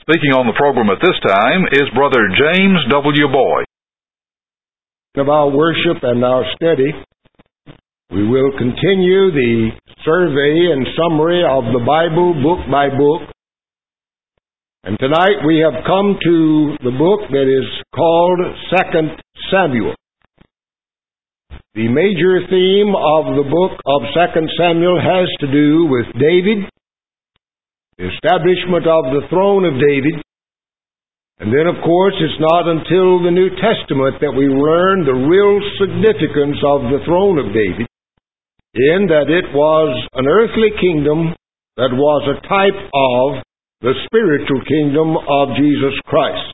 Speaking on the program at this time is Brother James W. Boyd. Of our worship and our study, we will continue the survey and summary of the Bible book by book. And tonight we have come to the book that is called 2 Samuel. The major theme of the book of 2 Samuel has to do with David, the establishment of the throne of David. And then, of course, it's not until the New Testament that we learn the real significance of the throne of David, in that it was an earthly kingdom that was a type of the spiritual kingdom of Jesus Christ.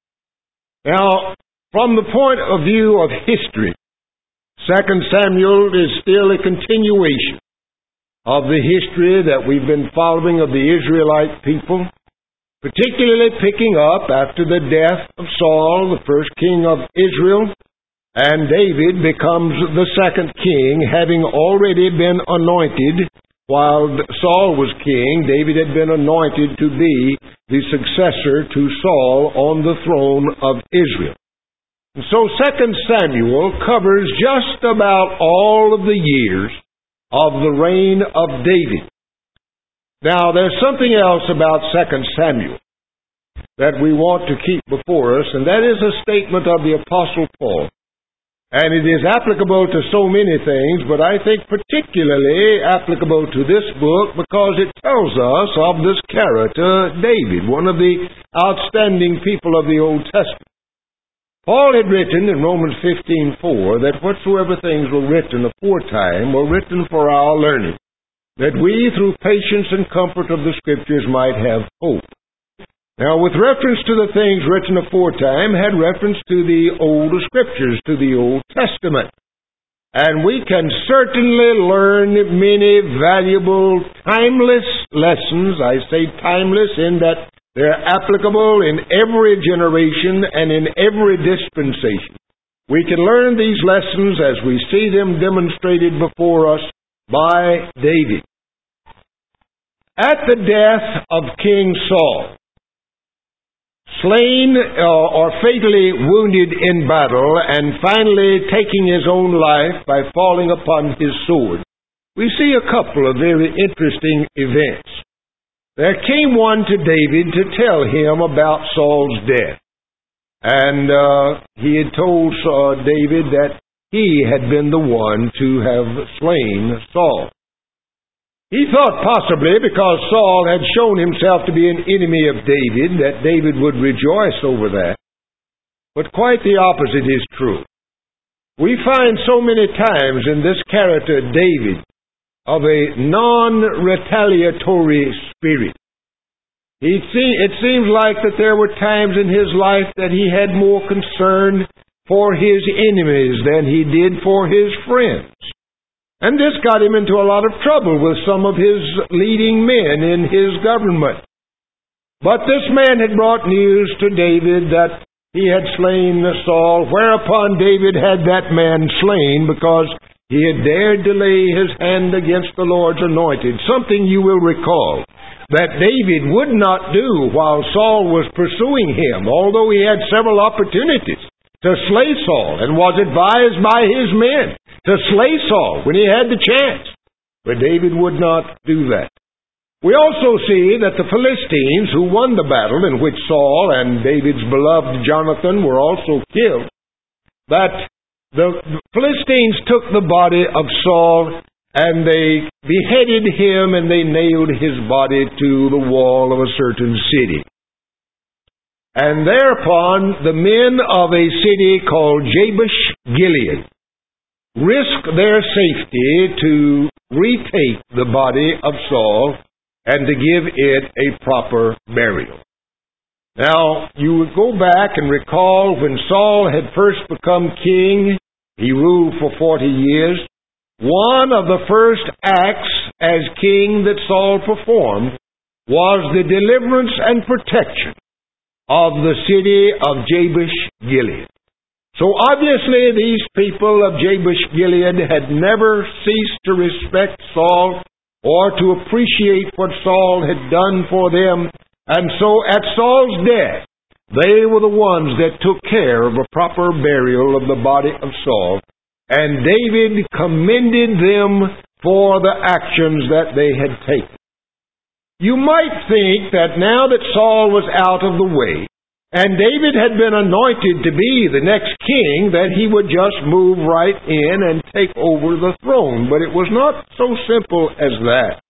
Now, from the point of view of history, 2 Samuel is still a continuation of the history that we've been following of the Israelite people, particularly picking up after the death of Saul, the first king of Israel, and David becomes the second king, having already been anointed. While Saul was king, David had been anointed to be the successor to Saul on the throne of Israel. And so 2 Samuel covers just about all of the years of the reign of David. Now, there's something else about 2 Samuel that we want to keep before us, and that is a statement of the Apostle Paul. And it is applicable to so many things, but I think particularly applicable to this book because it tells us of this character, David, one of the outstanding people of the Old Testament. Paul had written in Romans 15:4 that whatsoever things were written aforetime were written for our learning, that we through patience and comfort of the Scriptures might have hope. Now, with reference to the things written aforetime, had reference to the older Scriptures, to the Old Testament. And we can certainly learn many valuable, timeless lessons. I say timeless in that they're applicable in every generation and in every dispensation. We can learn these lessons as we see them demonstrated before us by David. At the death of King Saul, slain or fatally wounded in battle, and finally taking his own life by falling upon his sword, we see a couple of very interesting events. There came one to David to tell him about Saul's death. And he had told David that he had been the one to have slain Saul. He thought possibly because Saul had shown himself to be an enemy of David, that David would rejoice over that. But quite the opposite is true. We find so many times in this character, David, of a non-retaliatory spirit. It seems like that there were times in his life that he had more concern for his enemies than he did for his friends. And this got him into a lot of trouble with some of his leading men in his government. But this man had brought news to David that he had slain Saul, whereupon David had that man slain because he had dared to lay his hand against the Lord's anointed. Something you will recall that David would not do while Saul was pursuing him, although he had several opportunities to slay Saul and was advised by his men to slay Saul when he had the chance. But David would not do that. We also see that the Philistines, who won the battle in which Saul and David's beloved Jonathan were also killed, that the Philistines took the body of Saul and they beheaded him and they nailed his body to the wall of a certain city. And thereupon the men of a city called Jabesh Gilead risked their safety to retake the body of Saul and to give it a proper burial. Now, you would go back and recall when Saul had first become king, he ruled for 40 years. One of the first acts as king that Saul performed was the deliverance and protection of the city of Jabesh Gilead. So obviously these people of Jabesh Gilead had never ceased to respect Saul or to appreciate what Saul had done for them And so at Saul's death, they were the ones that took care of a proper burial of the body of Saul. And David commended them for the actions that they had taken. You might think that now that Saul was out of the way, and David had been anointed to be the next king, that he would just move right in and take over the throne. But it was not so simple as that.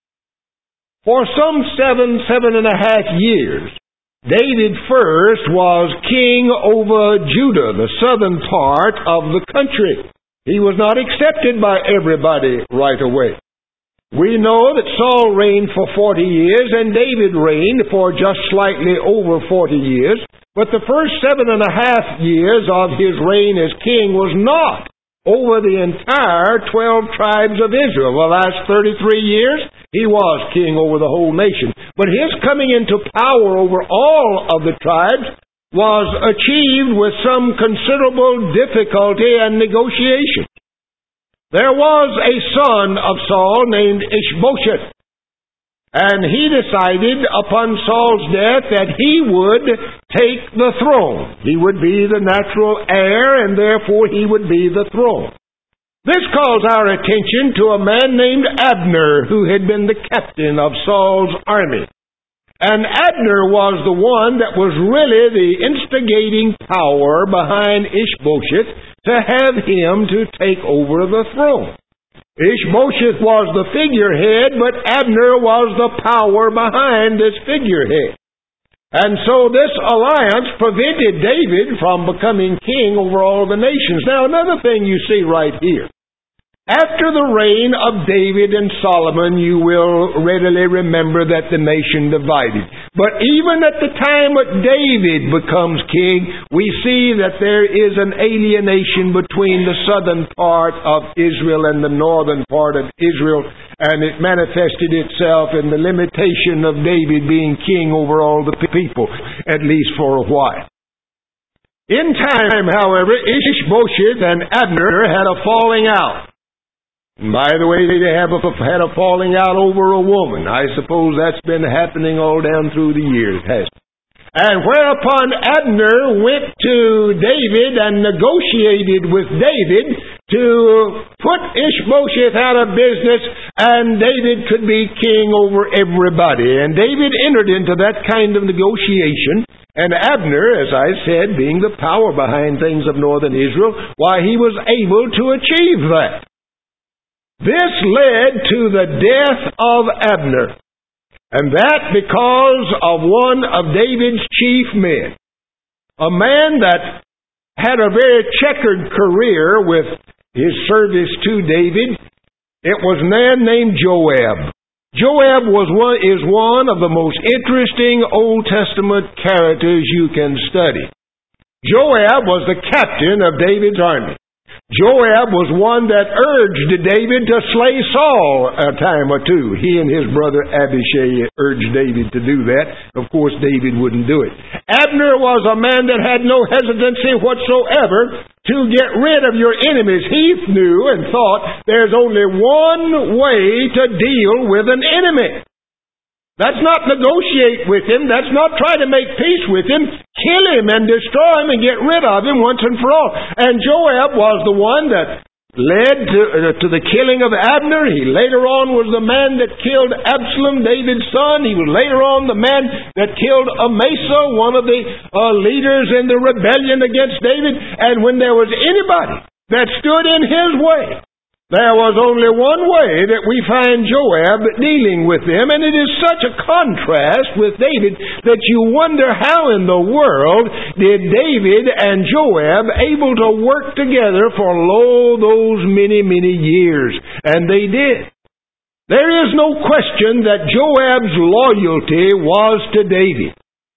For some 7.5 years, David first was king over Judah, the southern part of the country. He was not accepted by everybody right away. We know that Saul reigned for 40 years and David reigned for just slightly over 40 years. But the first 7.5 years of his reign as king was not over the entire 12 tribes of Israel. The last 33 years, he was king over the whole nation. But his coming into power over all of the tribes was achieved with some considerable difficulty and negotiation. There was a son of Saul named Ishbosheth, and he decided upon Saul's death that he would take the throne. He would be the natural heir, and therefore he would be the throne. This calls our attention to a man named Abner, who had been the captain of Saul's army. And Abner was the one that was really the instigating power behind Ishbosheth to have him to take over the throne. Ishbosheth was the figurehead, but Abner was the power behind this figurehead. And so this alliance prevented David from becoming king over all the nations. Now, another thing you see right here. After the reign of David and Solomon, you will readily remember that the nation divided. But even at the time that David becomes king, we see that there is an alienation between the southern part of Israel and the northern part of Israel, and it manifested itself in the limitation of David being king over all the people, at least for a while. In time, however, Ishbosheth and Abner had a falling out. By the way, they had a falling out over a woman. I suppose that's been happening all down through the years, hasn't it? And whereupon Abner went to David and negotiated with David to put Ishbosheth out of business, and David could be king over everybody. And David entered into that kind of negotiation. And Abner, as I said, being the power behind things of northern Israel, why, he was able to achieve that. This led to the death of Abner, and that because of one of David's chief men, a man that had a very checkered career with his service to David. It was a man named Joab. Joab is one of the most interesting Old Testament characters you can study. Joab was the captain of David's army. Joab was one that urged David to slay Saul a time or two. He and his brother Abishai urged David to do that. Of course, David wouldn't do it. Abner was a man that had no hesitancy whatsoever to get rid of your enemies. He knew and thought there's only one way to deal with an enemy. That's not negotiate with him. That's not try to make peace with him. Kill him and destroy him and get rid of him once and for all. And Joab was the one that led to the killing of Abner. He later on was the man that killed Absalom, David's son. He was later on the man that killed Amasa, one of the leaders in the rebellion against David. And when there was anybody that stood in his way, there was only one way that we find Joab dealing with them, and it is such a contrast with David that you wonder how in the world did David and Joab able to work together for those many, many years. And they did. There is no question that Joab's loyalty was to David.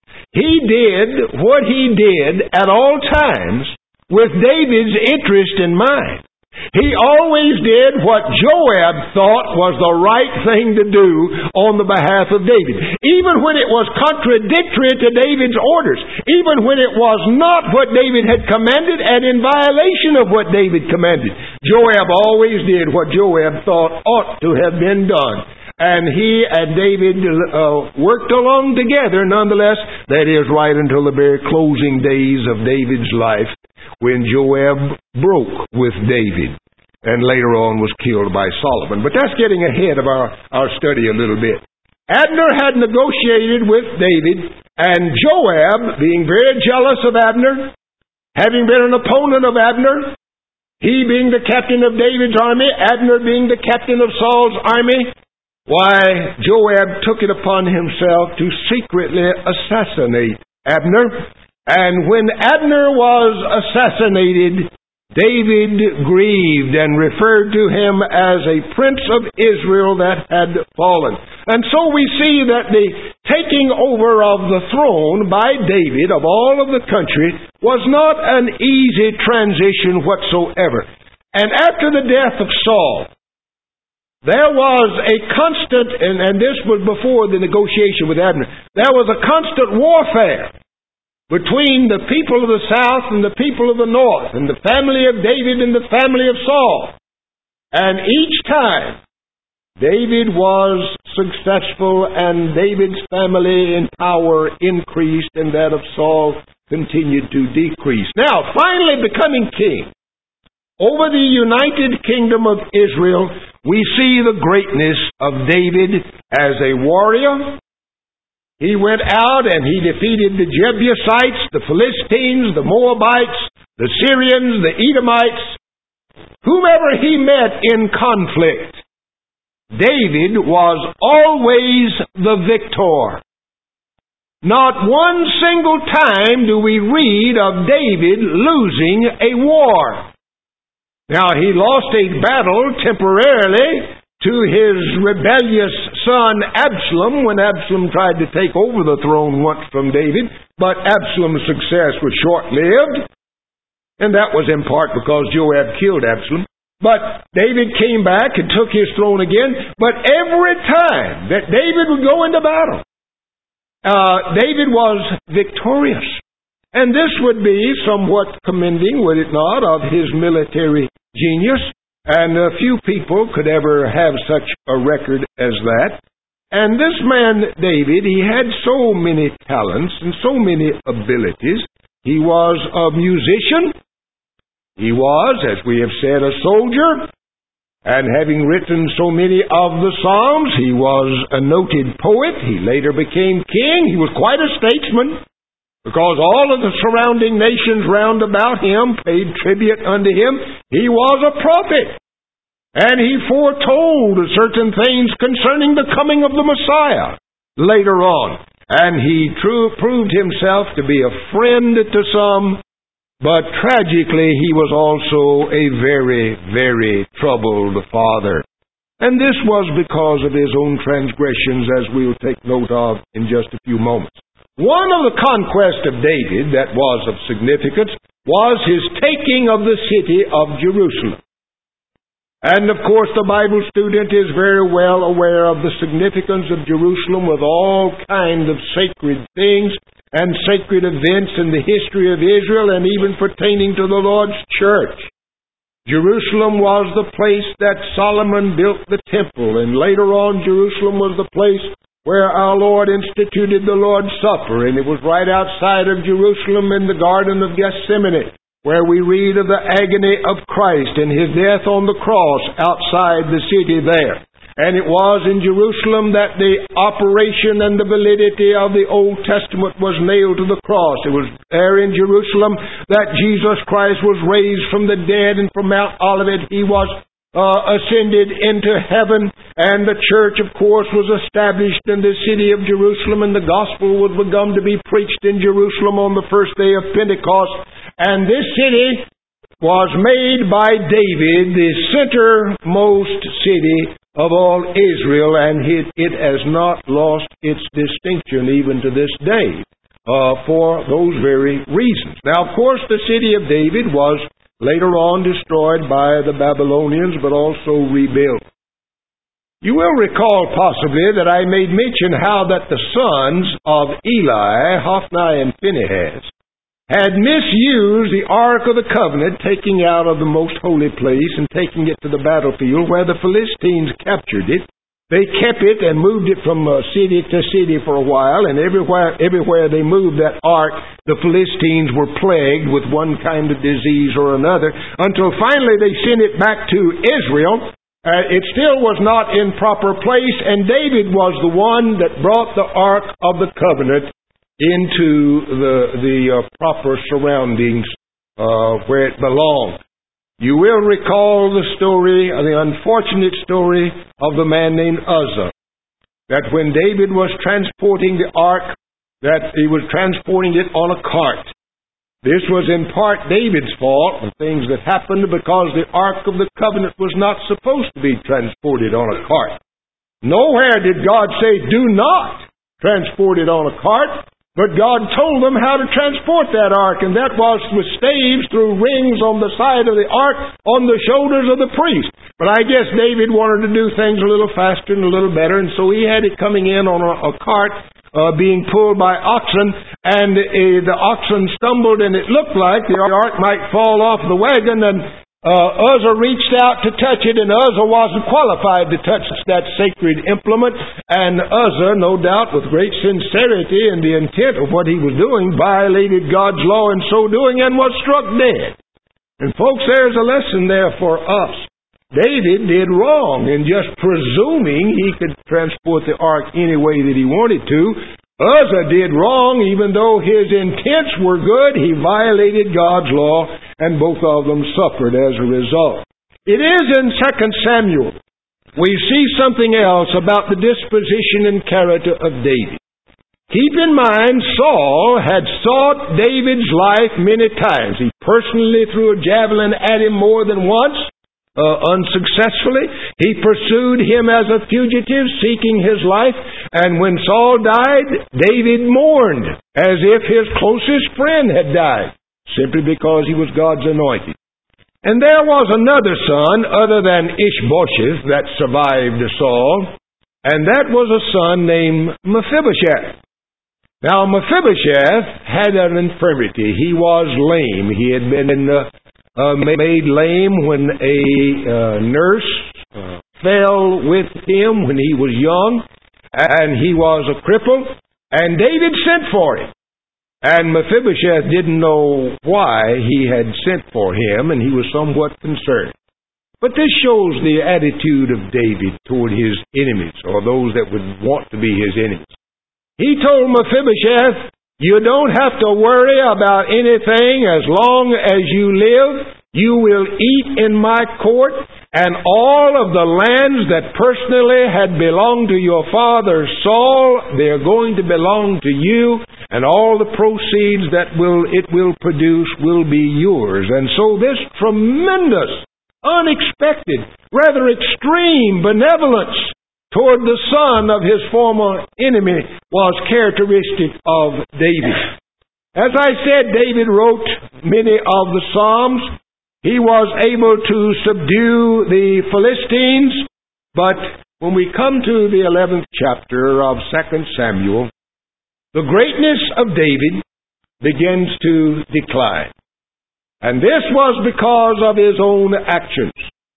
He did what he did at all times with David's interest in mind. He always did what Joab thought was the right thing to do on the behalf of David. Even when it was contradictory to David's orders. Even when it was not what David had commanded and in violation of what David commanded. Joab always did what Joab thought ought to have been done. And he and David worked along together nonetheless. That is, right until the very closing days of David's life, when Joab broke with David and later on was killed by Solomon. But that's getting ahead of our study a little bit. Abner had negotiated with David, and Joab, being very jealous of Abner, having been an opponent of Abner, he being the captain of David's army, Abner being the captain of Saul's army, why, Joab took it upon himself to secretly assassinate Abner. And when Abner was assassinated, David grieved and referred to him as a prince of Israel that had fallen. And so we see that the taking over of the throne by David of all of the country was not an easy transition whatsoever. And after the death of Saul, there was a constant, and this was before the negotiation with Abner, there was a constant warfare between the people of the south and the people of the north, and the family of David and the family of Saul. And each time, David was successful, and David's family in power increased, and that of Saul continued to decrease. Now, finally becoming king over the united kingdom of Israel, we see the greatness of David as a warrior. He went out and he defeated the Jebusites, the Philistines, the Moabites, the Syrians, the Edomites. Whomever he met in conflict, David was always the victor. Not one single time do we read of David losing a war. Now, he lost a battle temporarily to his rebellious son Absalom when Absalom tried to take over the throne once from David, but Absalom's success was short-lived, and that was in part because Joab killed Absalom. But David came back and took his throne again, but every time that David would go into battle, David was victorious. And this would be somewhat commending, would it not, of his military genius. And few people could ever have such a record as that. And this man, David, he had so many talents and so many abilities. He was a musician. He was, as we have said, a soldier. And having written so many of the Psalms, he was a noted poet. He later became king. He was quite a statesman, because all of the surrounding nations round about him paid tribute unto him. He was a prophet, and he foretold certain things concerning the coming of the Messiah later on. And he proved himself to be a friend to some, but tragically he was also a very, very troubled father. And this was because of his own transgressions, as we'll take note of in just a few moments. One of the conquests of David that was of significance was his taking of the city of Jerusalem. And of course the Bible student is very well aware of the significance of Jerusalem with all kinds of sacred things and sacred events in the history of Israel and even pertaining to the Lord's church. Jerusalem was the place that Solomon built the temple, and later on Jerusalem was the place where our Lord instituted the Lord's Supper, and it was right outside of Jerusalem in the Garden of Gethsemane, where we read of the agony of Christ and His death on the cross outside the city there. And it was in Jerusalem that the operation and the validity of the Old Testament was nailed to the cross. It was there in Jerusalem that Jesus Christ was raised from the dead, and from Mount Olivet He was ascended into heaven, and the church, of course, was established in the city of Jerusalem, and the gospel was begun to be preached in Jerusalem on the first day of Pentecost. And this city was made by David the centermost city of all Israel, and it has not lost its distinction even to this day for those very reasons. Now, of course, the city of David was later on destroyed by the Babylonians, but also rebuilt. You will recall possibly that I made mention how that the sons of Eli, Hophni and Phinehas, had misused the Ark of the Covenant, taking out of the most holy place and taking it to the battlefield where the Philistines captured it They kept it and moved it from city to city for a while, and everywhere they moved that ark, the Philistines were plagued with one kind of disease or another, until finally they sent it back to Israel. It still was not in proper place, and David was the one that brought the ark of the covenant into the proper surroundings where it belonged. You will recall the story, the unfortunate story of the man named Uzzah. That when David was transporting the ark, that he was transporting it on a cart. This was in part David's fault, the things that happened because the ark of the covenant was not supposed to be transported on a cart. Nowhere did God say, do not transport it on a cart. But God told them how to transport that ark, and that was with staves through rings on the side of the ark on the shoulders of the priest. But I guess David wanted to do things a little faster and a little better, and so he had it coming in on a cart being pulled by oxen, and the oxen stumbled, and it looked like the ark might fall off the wagon, and Uzzah reached out to touch it, and Uzzah wasn't qualified to touch that sacred implement. And Uzzah, no doubt with great sincerity and the intent of what he was doing, violated God's law in so doing and was struck dead. And folks, there's a lesson there for us. David did wrong in just presuming he could transport the ark any way that he wanted to. Uzzah did wrong, even though his intents were good. He violated God's law, and both of them suffered as a result. It is in 2 Samuel we see something else about the disposition and character of David. Keep in mind, Saul had sought David's life many times. He personally threw a javelin at him more than once. Unsuccessfully. He pursued him as a fugitive, seeking his life, and when Saul died, David mourned as if his closest friend had died, simply because he was God's anointed. And there was another son other than Ishbosheth that survived Saul, and that was a son named Mephibosheth. Now Mephibosheth had an infirmity. He was lame. He had been made lame when a nurse fell with him when he was young, and he was a cripple, and David sent for him. And Mephibosheth didn't know why he had sent for him, and he was somewhat concerned. But this shows the attitude of David toward his enemies, or those that would want to be his enemies. He told Mephibosheth, you don't have to worry about anything as long as you live. You will eat in my court, and all of the lands that personally had belonged to your father Saul, they are going to belong to you, and all the proceeds that it will produce will be yours. And so this tremendous, unexpected, rather extreme benevolence toward the son of his former enemy was characteristic of David. As I said, David wrote many of the Psalms. He was able to subdue the Philistines, but when we come to the 11th chapter of 2 Samuel, the greatness of David begins to decline. And this was because of his own actions.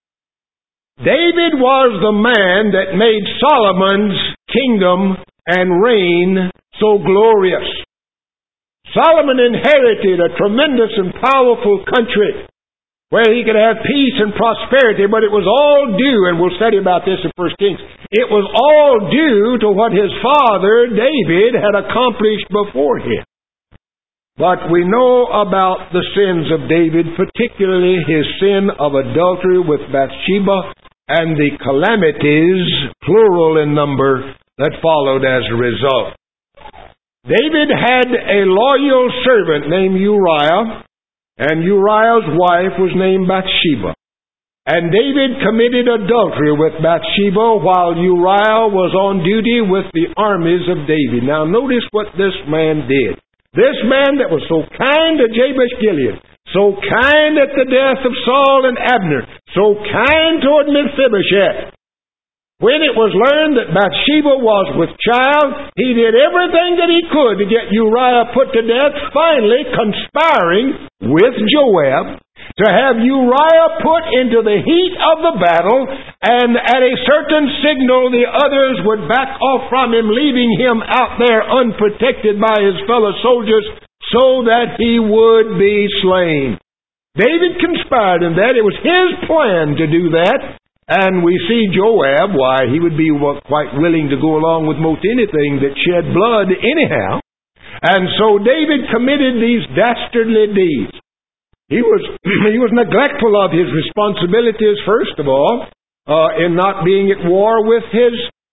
David was the man that made Solomon's kingdom and reign so glorious. Solomon inherited a tremendous and powerful country where he could have peace and prosperity, but it was all due, and we'll study about this in 1 Kings, it was all due to what his father David had accomplished before him. But we know about the sins of David, particularly his sin of adultery with Bathsheba, and the calamities, plural in number, that followed as a result. David had a loyal servant named Uriah, and Uriah's wife was named Bathsheba. And David committed adultery with Bathsheba while Uriah was on duty with the armies of David. Now notice what this man did. This man that was so kind to Jabesh-Gilead, so kind at the death of Saul and Abner, so kind toward Mephibosheth. When it was learned that Bathsheba was with child, he did everything that he could to get Uriah put to death, finally conspiring with Joab to have Uriah put into the heat of the battle, and at a certain signal the others would back off from him, leaving him out there unprotected by his fellow soldiers, so that he would be slain. David conspired in that. It was his plan to do that. And we see Joab, why, he would be quite willing to go along with most anything that shed blood anyhow. And so David committed these dastardly deeds. He was neglectful of his responsibilities, first of all, in not being at war with his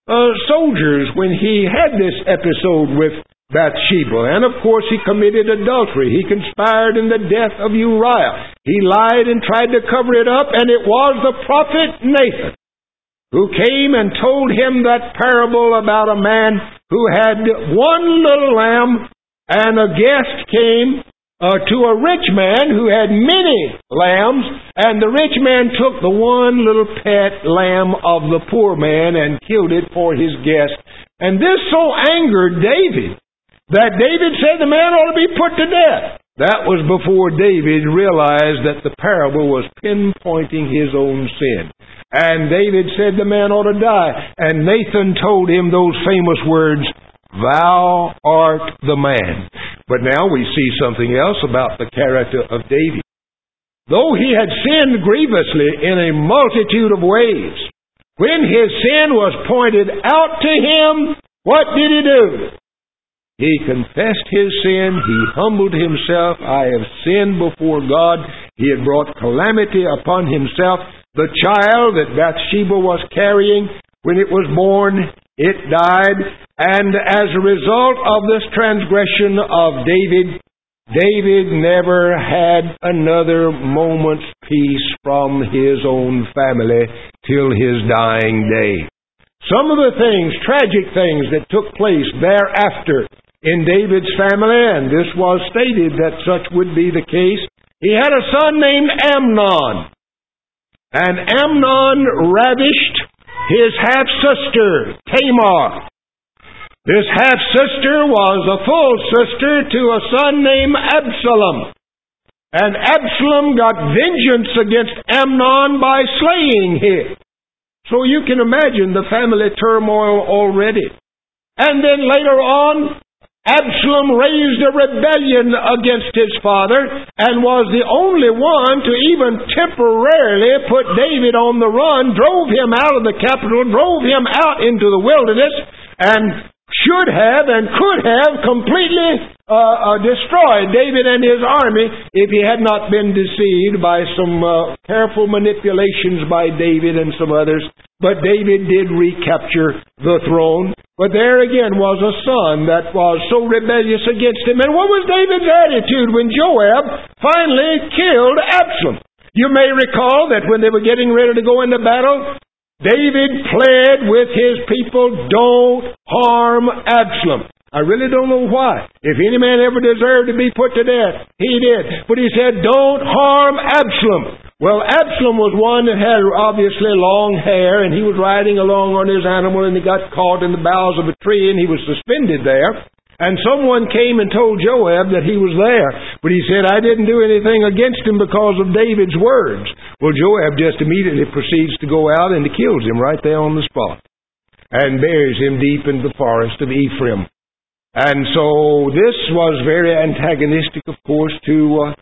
soldiers when he had this episode with Bathsheba. And of course he committed adultery. He conspired in the death of Uriah. He lied and tried to cover it up, and it was the prophet Nathan who came and told him that parable about a man who had one little lamb, and a guest came to a rich man who had many lambs, and the rich man took the one little pet lamb of the poor man and killed it for his guest. And this so angered David that David said the man ought to be put to death. That was before David realized that the parable was pinpointing his own sin. And David said the man ought to die. And Nathan told him those famous words, "Thou art the man." But now we see something else about the character of David. Though he had sinned grievously in a multitude of ways, when his sin was pointed out to him, what did he do? He confessed his sin. He humbled himself. "I have sinned before God." He had brought calamity upon himself. The child that Bathsheba was carrying, when it was born, it died. And as a result of this transgression of David, David never had another moment's peace from his own family till his dying day. Some of the things, tragic things that took place thereafter in David's family, and this was stated that such would be the case. He had a son named Amnon. And Amnon ravished his half-sister, Tamar. This half-sister was a full sister to a son named Absalom. And Absalom got vengeance against Amnon by slaying him. So you can imagine the family turmoil already. And then later on, Absalom raised a rebellion against his father and was the only one to even temporarily put David on the run, drove him out of the capital, drove him out into the wilderness, and should have and could have completely destroyed David and his army if he had not been deceived by some careful manipulations by David and some others. But David did recapture the throne. But there again was a son that was so rebellious against him. And what was David's attitude when Joab finally killed Absalom? You may recall that when they were getting ready to go into battle, David pled with his people, "Don't harm Absalom." I really don't know why. If any man ever deserved to be put to death, he did. But he said, "Don't harm Absalom." Well, Absalom was one that had obviously long hair, and he was riding along on his animal, and he got caught in the boughs of a tree, and he was suspended there. And someone came and told Joab that he was there. But he said, "I didn't do anything against him because of David's words." Well, Joab just immediately proceeds to go out and he kills him right there on the spot and buries him deep in the forest of Ephraim. And so this was very antagonistic, of course, to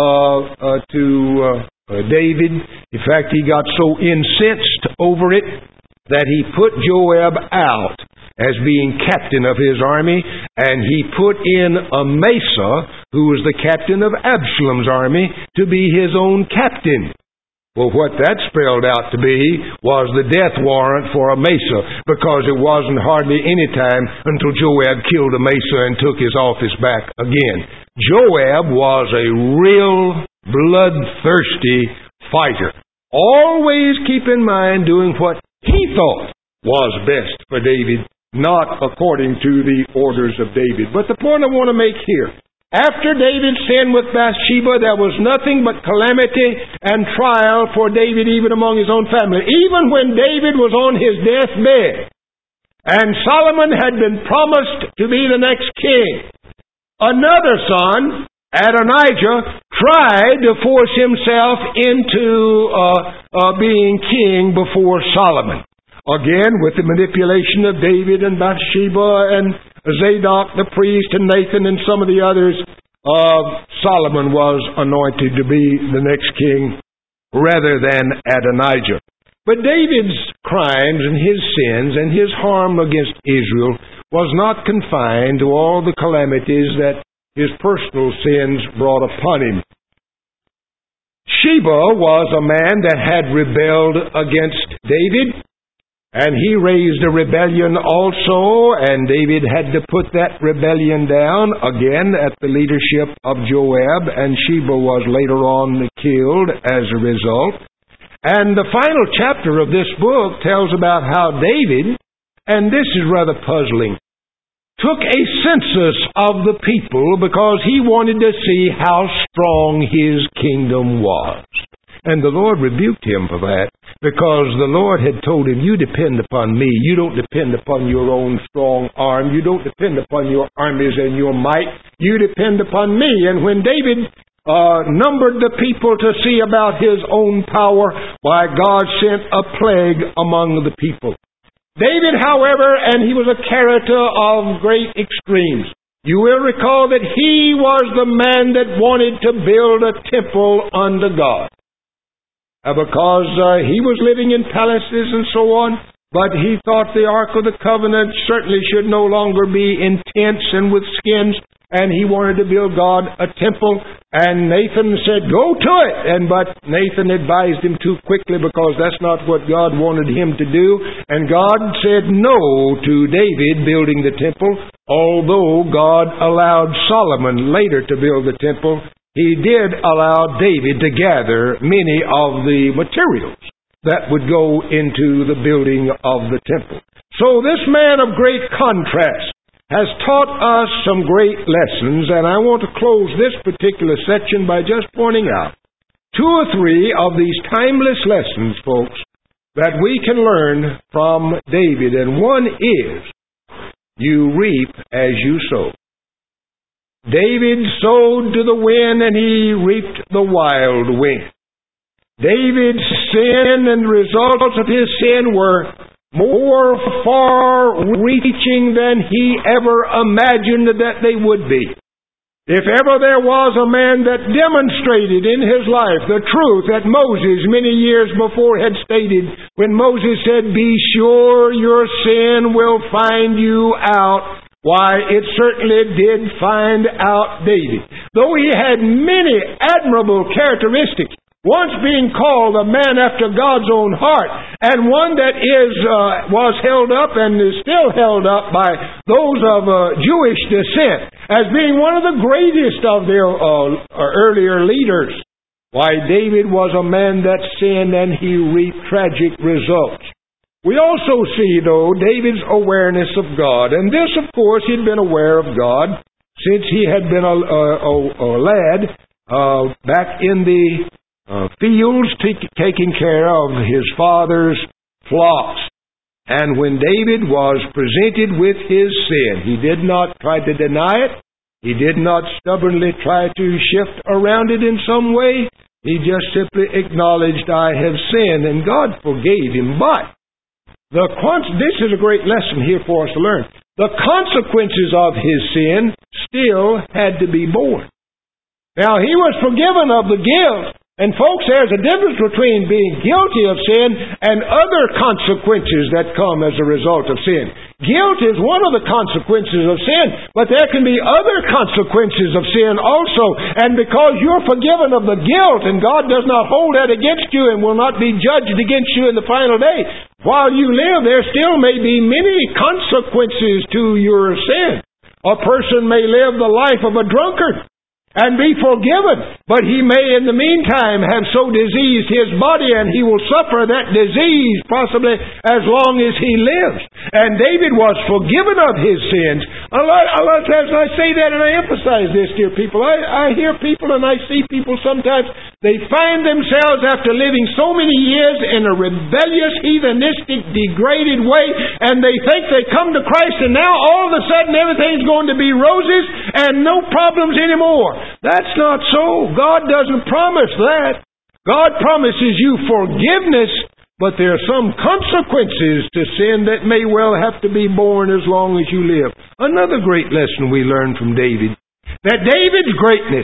David. In fact, he got so incensed over it that he put Joab out as being captain of his army, and he put in Amasa, who was the captain of Absalom's army, to be his own captain. Well, what that spelled out to be was the death warrant for Amasa, because it wasn't hardly any time until Joab killed Amasa and took his office back again. Joab was a real bloodthirsty fighter. Always keep in mind doing what he thought was best for David, not according to the orders of David. But the point I want to make here, after David's sin with Bathsheba, there was nothing but calamity and trial for David, even among his own family. Even when David was on his deathbed, and Solomon had been promised to be the next king, another son Adonijah tried to force himself into being king before Solomon. Again, with the manipulation of David and Bathsheba and Zadok the priest and Nathan and some of the others, Solomon was anointed to be the next king rather than Adonijah. But David's crimes and his sins and his harm against Israel was not confined to all the calamities that his personal sins brought upon him. Sheba was a man that had rebelled against David, and he raised a rebellion also, and David had to put that rebellion down again at the leadership of Joab, and Sheba was later on killed as a result. And the final chapter of this book tells about how David, and this is rather puzzling, took a census of the people because he wanted to see how strong his kingdom was. And the Lord rebuked him for that, because the Lord had told him, you depend upon me. You don't depend upon your own strong arm. You don't depend upon your armies and your might. You depend upon me. And when David numbered the people to see about his own power, why, God sent a plague among the people. David, however, and he was a character of great extremes. You will recall that he was the man that wanted to build a temple unto God. Because he was living in palaces and so on, but he thought the Ark of the Covenant certainly should no longer be in tents and with skins, and he wanted to build God a temple. And Nathan said, go to it. But Nathan advised him too quickly, because that's not what God wanted him to do. And God said no to David building the temple, although God allowed Solomon later to build the temple. He did allow David to gather many of the materials that would go into the building of the temple. So this man of great contrast has taught us some great lessons, and I want to close this particular section by just pointing out 2 or 3 of these timeless lessons, folks, that we can learn from David. And one is, you reap as you sow. David sowed to the wind, and he reaped the wild wind. David's sin and the results of his sin were more far-reaching than he ever imagined that they would be. If ever there was a man that demonstrated in his life the truth that Moses many years before had stated, when Moses said, be sure your sin will find you out, why, it certainly did find out David. Though he had many admirable characteristics, once being called a man after God's own heart, and one that was held up and is still held up by those of Jewish descent as being one of the greatest of their earlier leaders. Why, David was a man that sinned, and he reaped tragic results. We also see, though, David's awareness of God. And this, of course, he'd been aware of God since he had been a lad back in the fields taking care of his father's flocks. And when David was presented with his sin, he did not try to deny it. He did not stubbornly try to shift around it in some way. He just simply acknowledged, I have sinned, and God forgave him. But this is a great lesson here for us to learn. The consequences of his sin still had to be borne. Now, he was forgiven of the guilt. And folks, there's a difference between being guilty of sin and other consequences that come as a result of sin. Guilt is one of the consequences of sin, but there can be other consequences of sin also. And because you're forgiven of the guilt, and God does not hold that against you and will not be judged against you in the final day, while you live, there still may be many consequences to your sin. A person may live the life of a drunkard and be forgiven, but he may in the meantime have so diseased his body, and he will suffer that disease possibly as long as he lives. And David was forgiven of his sins. A lot of times I say that, and I emphasize this, dear people. I hear people and I see people sometimes They find themselves, after living so many years in a rebellious, heathenistic, degraded way, and they think they come to Christ and now all of a sudden everything's going to be roses and no problems anymore. That's not so. God doesn't promise that. God promises you forgiveness, but there are some consequences to sin that may well have to be borne as long as you live. Another great lesson we learn from David, that David's greatness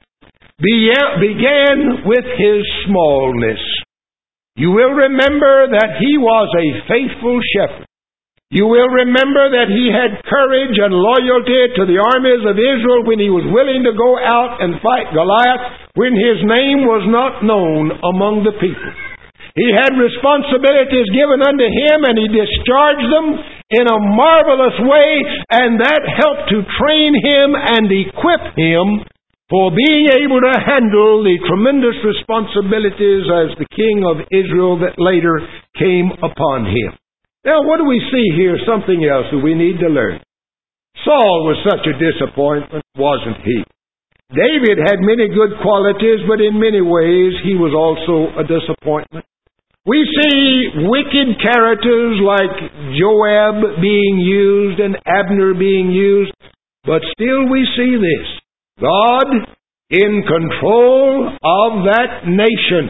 began with his smallness. You will remember that he was a faithful shepherd. You will remember that he had courage and loyalty to the armies of Israel when he was willing to go out and fight Goliath when his name was not known among the people. He had responsibilities given unto him, and he discharged them in a marvelous way, and that helped to train him and equip him for being able to handle the tremendous responsibilities as the king of Israel that later came upon him. Now, what do we see here? Something else that we need to learn. Saul was such a disappointment, wasn't he? David had many good qualities, but in many ways he was also a disappointment. We see wicked characters like Joab being used and Abner being used, but still we see this. God in control of that nation,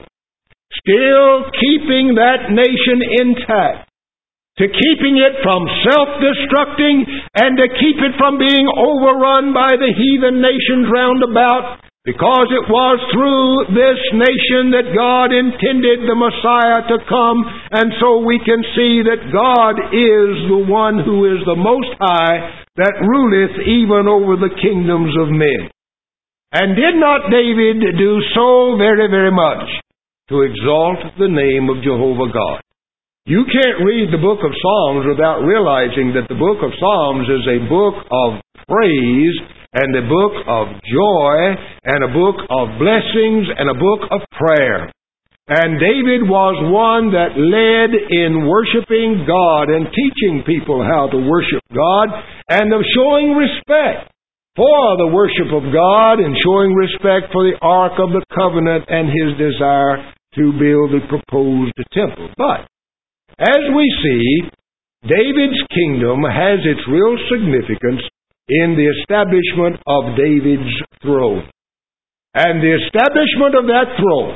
still keeping that nation intact, to keeping it from self-destructing and to keep it from being overrun by the heathen nations round about, because it was through this nation that God intended the Messiah to come. And so we can see that God is the one who is the Most High, that ruleth even over the kingdoms of men. And did not David do so very, very much to exalt the name of Jehovah God? You can't read the book of Psalms without realizing that the book of Psalms is a book of praise and a book of joy and a book of blessings and a book of prayer. And David was one that led in worshiping God and teaching people how to worship God and of showing respect for the worship of God and showing respect for the Ark of the Covenant and his desire to build the proposed temple. But as we see, David's kingdom has its real significance in the establishment of David's throne. And the establishment of that throne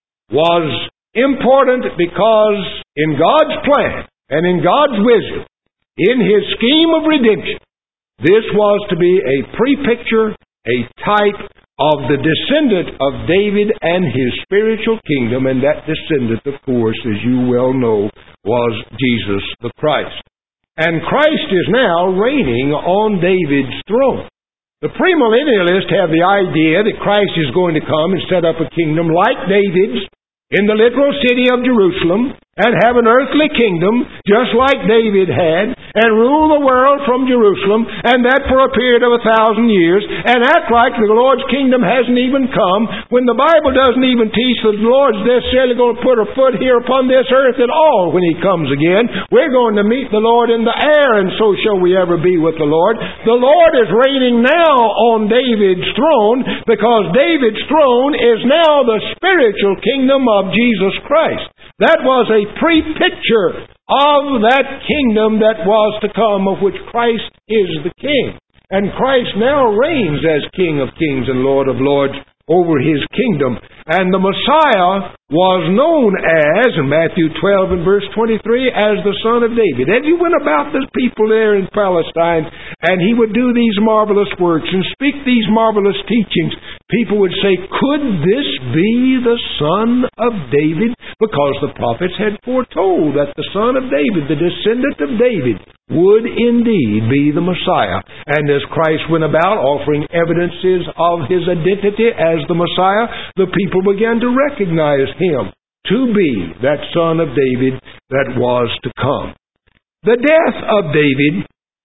was important because in God's plan and in God's wisdom, in His scheme of redemption, this was to be a pre-picture, a type of the descendant of David and his spiritual kingdom, and that descendant, of course, as you well know, was Jesus the Christ. And Christ is now reigning on David's throne. The premillennialists have the idea that Christ is going to come and set up a kingdom like David's in the literal city of Jerusalem and have an earthly kingdom just like David had and rule the world from Jerusalem, and that for a period of 1,000 years, and act like the Lord's kingdom hasn't even come, when the Bible doesn't even teach that the Lord's necessarily going to put a foot here upon this earth at all when He comes again. We're going to meet the Lord in the air, and so shall we ever be with the Lord. The Lord is reigning now on David's throne, because David's throne is now the spiritual kingdom of Jesus Christ. That was a pre-picture of that kingdom that was to come, of which Christ is the King. And Christ now reigns as King of kings and Lord of lords over His kingdom. And the Messiah was known as, in Matthew 12 and verse 23, as the Son of David. And He went about the people there in Palestine, and He would do these marvelous works and speak these marvelous teachings. People would say, could this be the Son of David? Because the prophets had foretold that the Son of David, the descendant of David, would indeed be the Messiah. And as Christ went about offering evidences of His identity as the Messiah, the people began to recognize Him to be that Son of David that was to come. The death of David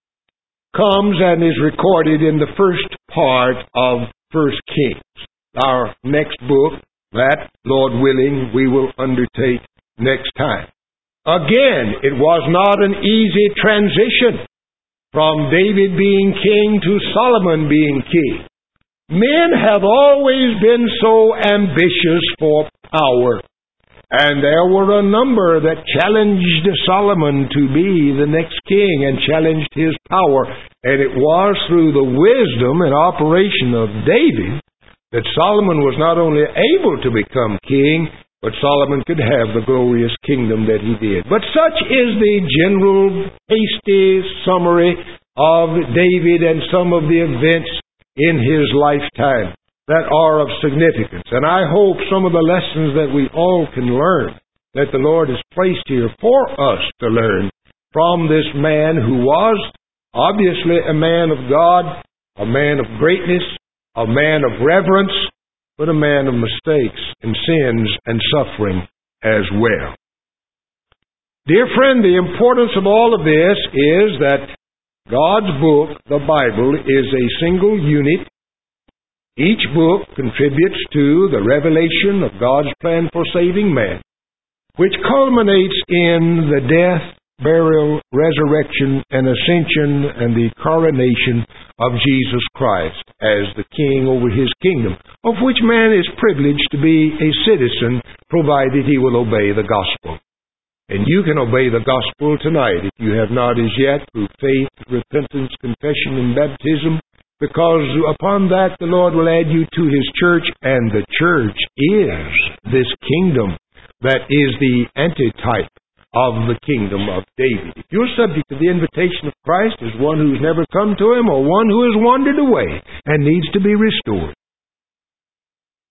comes and is recorded in the first part of 1 Kings, our next book that, Lord willing, we will undertake next time. Again, it was not an easy transition from David being king to Solomon being king. Men have always been so ambitious for power. And there were a number that challenged Solomon to be the next king and challenged his power. And it was through the wisdom and operation of David that Solomon was not only able to become king, but Solomon could have the glorious kingdom that he did. But such is the general hasty summary of David and some of the events in his lifetime that are of significance. And I hope some of the lessons that we all can learn, that the Lord has placed here for us to learn from this man who was obviously a man of God, a man of greatness, a man of reverence, but a man of mistakes and sins and suffering as well. Dear friend, the importance of all of this is that God's book, the Bible, is a single unit. Each book contributes to the revelation of God's plan for saving man, which culminates in the death, burial, resurrection, and ascension, and the coronation of Jesus Christ as the King over His kingdom, of which man is privileged to be a citizen, provided he will obey the gospel. And you can obey the gospel tonight if you have not as yet, through faith, repentance, confession, and baptism, because upon that the Lord will add you to His church, and the church is this kingdom that is the antitype of the kingdom of David. If you're subject to the invitation of Christ as one who's never come to Him or one who has wandered away and needs to be restored,